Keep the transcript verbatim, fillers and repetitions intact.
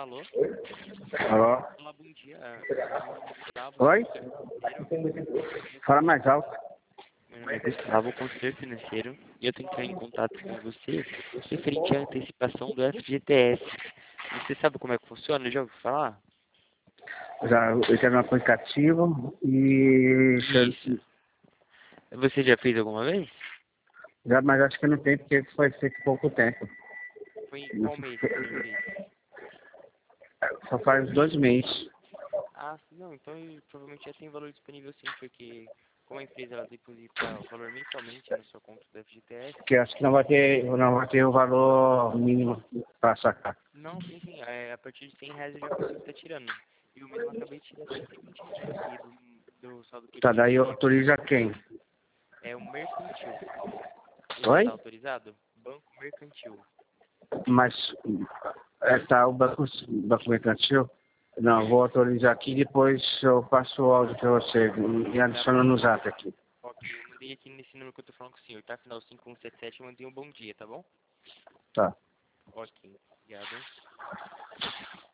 Alô? Alô? Olá, bom dia. Meu nome é Gustavo. Oi? Financeiro. Fala mais alto. Meu nome é Gustavo, consultor financeiro, e eu tenho que entrar em contato com você referente à antecipação do F G T S. Você sabe como é que funciona? Já ouviu falar? Já, eu quero um aplicativo e... Isso. Você já fez alguma vez? Já, mas acho que não tem porque foi feito pouco tempo. Foi em qual mês que você fez? Só faz dois meses. Ah, não, então eu, provavelmente já tem valor disponível sim, porque como a empresa ela deposita o valor mensalmente na sua conta do F G T S. Porque acho que não vai ter, não vai ter o valor mínimo para sacar. Não, sim, sim, é, a partir de cem reais eu já consigo estar tirando. Eu mesmo acabei de tirar cento e vinte reais aqui do, do saldo que eu Tá, tinha daí disponível. autoriza quem? É o mercantil. Você já está Oi? autorizado? Banco Mercantil. Mas é, tá o banco, banco mercantil? Não, vou autorizar aqui depois eu passo o áudio para você e Tá adiciono bom. no zap aqui. Ok, eu mandei aqui nesse número que eu tô falando com o senhor, tá? Final cinco um sete sete, eu mandei um bom dia, tá bom? Tá. Ok, obrigado.